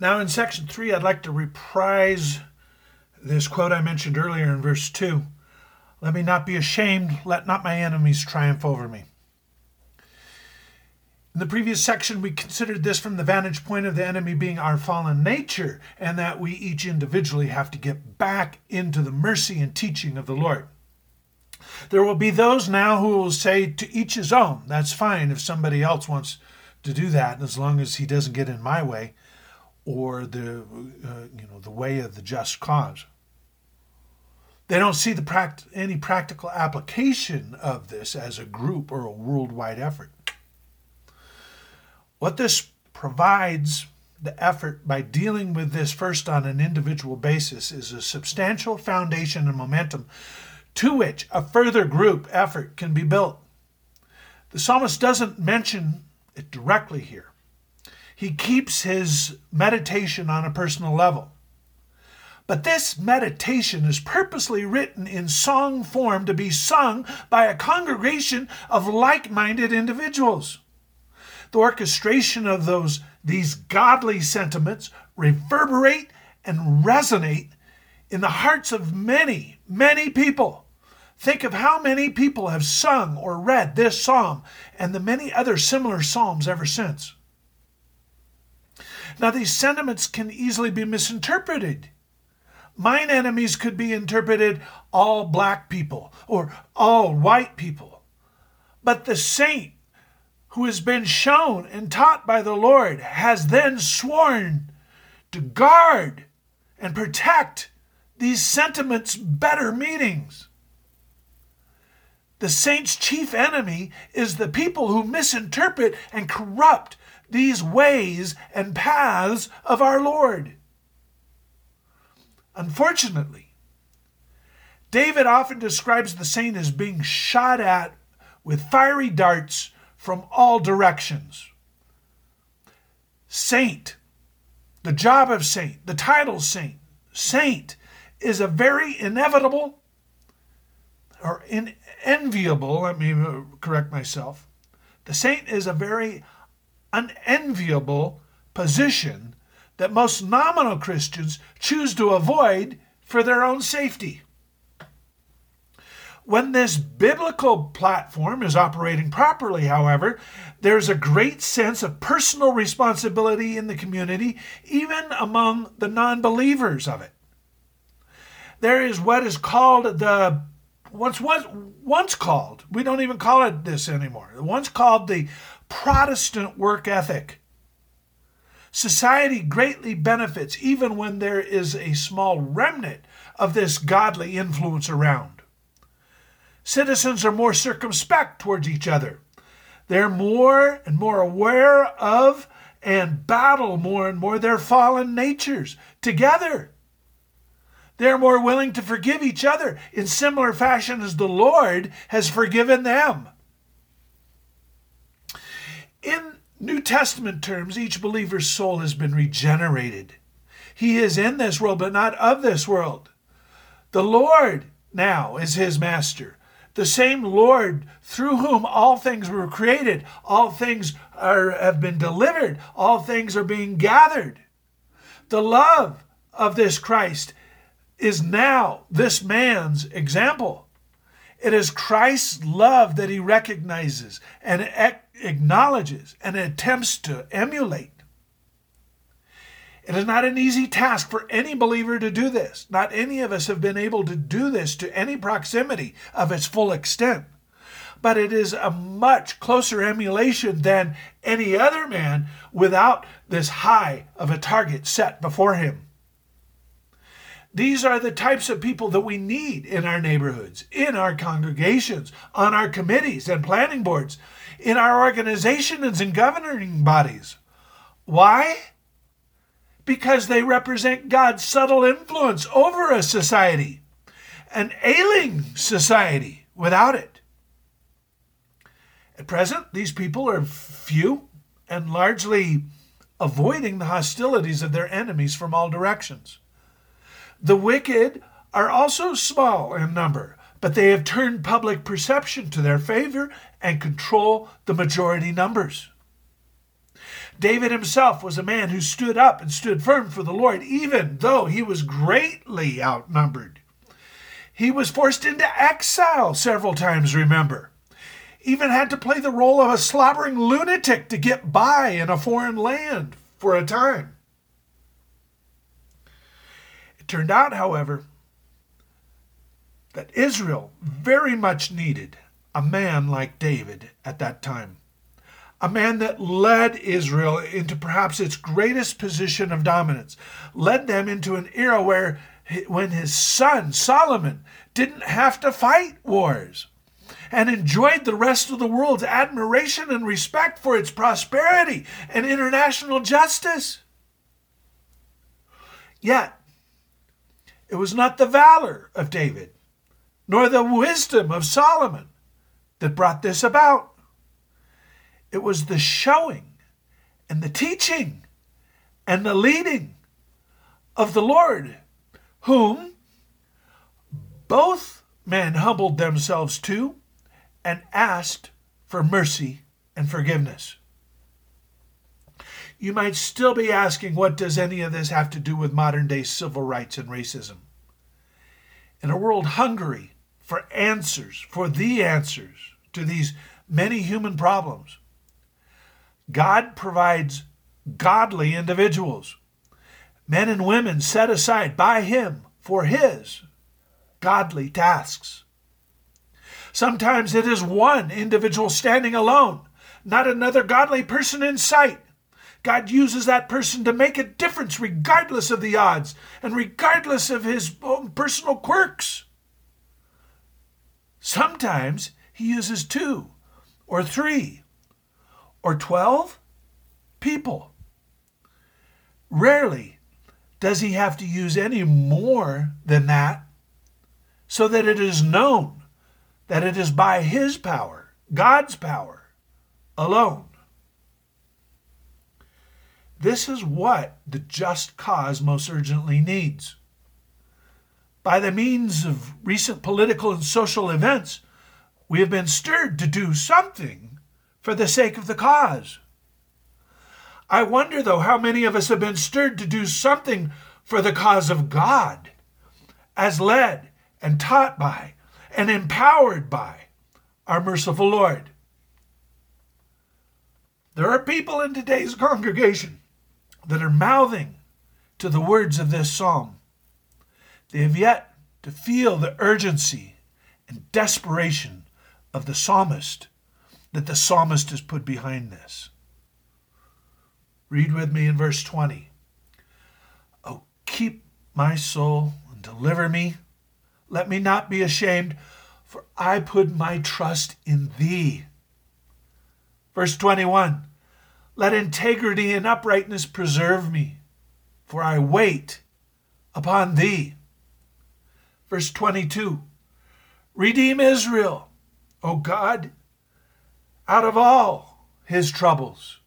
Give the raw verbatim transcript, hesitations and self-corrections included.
Now in section three, I'd like to reprise this quote I mentioned earlier in verse two. Let me not be ashamed, let not my enemies triumph over me. In the previous section, we considered this from the vantage point of the enemy being our fallen nature, and that we each individually have to get back into the mercy and teaching of the Lord. There will be those now who will say to each his own. That's fine if somebody else wants to do that, as long as he doesn't get in my way or the uh, you know the way of the just cause. They don't see the pract- any practical application of this as a group or a worldwide effort. What this provides the effort by dealing with this first on an individual basis is a substantial foundation and momentum to which a further group effort can be built. The psalmist doesn't mention it directly here. He keeps his meditation on a personal level. But this meditation is purposely written in song form to be sung by a congregation of like-minded individuals. The orchestration of those these godly sentiments reverberate and resonate in the hearts of many, many people. Think of how many people have sung or read this psalm and the many other similar psalms ever since. Now, these sentiments can easily be misinterpreted. Mine enemies could be interpreted all black people or all white people. But the saint who has been shown and taught by the Lord has then sworn to guard and protect these sentiments' better meanings. The saint's chief enemy is the people who misinterpret and corrupt these ways and paths of our Lord. Unfortunately, David often describes the saint as being shot at with fiery darts from all directions. Saint, the job of saint, the title saint, saint is a very inevitable or in, enviable, let me correct myself. The saint is a very unenviable position that most nominal Christians choose to avoid for their own safety. When this biblical platform is operating properly, however, there's a great sense of personal responsibility in the community, even among the non-believers of it. There is what is called the, once, once, once called, we don't even call it this anymore, once called the Protestant work ethic. Society greatly benefits even when there is a small remnant of this godly influence around. Citizens are more circumspect towards each other. They're more and more aware of and battle more and more their fallen natures together. They're more willing to forgive each other in similar fashion as the Lord has forgiven them. In New Testament terms, each believer's soul has been regenerated. He is in this world, but not of this world. The Lord now is his master. The same Lord through whom all things were created, all things are, have been delivered, all things are being gathered. The love of this Christ is now this man's example. It is Christ's love that he recognizes and acknowledges and attempts to emulate. It is not an easy task for any believer to do this. Not any of us have been able to do this to any proximity of its full extent. But it is a much closer emulation than any other man without this high of a target set before him. These are the types of people that we need in our neighborhoods, in our congregations, on our committees and planning boards, in our organizations and governing bodies. Why? Because they represent God's subtle influence over a society, an ailing society without it. At present, these people are few and largely avoiding the hostilities of their enemies from all directions. The wicked are also small in number, but they have turned public perception to their favor and control the majority numbers. David himself was a man who stood up and stood firm for the Lord, even though he was greatly outnumbered. He was forced into exile several times, remember. Even had to play the role of a slobbering lunatic to get by in a foreign land for a time. It turned out, however, that Israel very much needed a man like David at that time. A man that led Israel into perhaps its greatest position of dominance, led them into an era where when his son Solomon didn't have to fight wars and enjoyed the rest of the world's admiration and respect for its prosperity and international justice. Yet, it was not the valor of David, nor the wisdom of Solomon that brought this about. It was the showing and the teaching and the leading of the Lord, whom both men humbled themselves to and asked for mercy and forgiveness. You might still be asking, what does any of this have to do with modern day civil rights and racism? In a world hungry for answers, for the answers to these many human problems, God provides godly individuals, men and women set aside by Him for His godly tasks. Sometimes it is one individual standing alone, not another godly person in sight. God uses that person to make a difference regardless of the odds and regardless of his own personal quirks. Sometimes He uses two or three or twelve people. Rarely does He have to use any more than that, so that it is known that it is by His power, God's power, alone. This is what the just cause most urgently needs. By the means of recent political and social events, we have been stirred to do something for the sake of the cause. I wonder, though, how many of us have been stirred to do something for the cause of God, as led and taught by and empowered by our merciful Lord. There are people in today's congregation that are mouthing to the words of this psalm. They have yet to feel the urgency and desperation of the psalmist that the psalmist has put behind this. Read with me in verse twenty. Oh, keep my soul and deliver me. Let me not be ashamed, for I put my trust in Thee. Verse twenty-one. Let integrity and uprightness preserve me, for I wait upon Thee. Verse twenty-two. Redeem Israel, O God, out of all his troubles.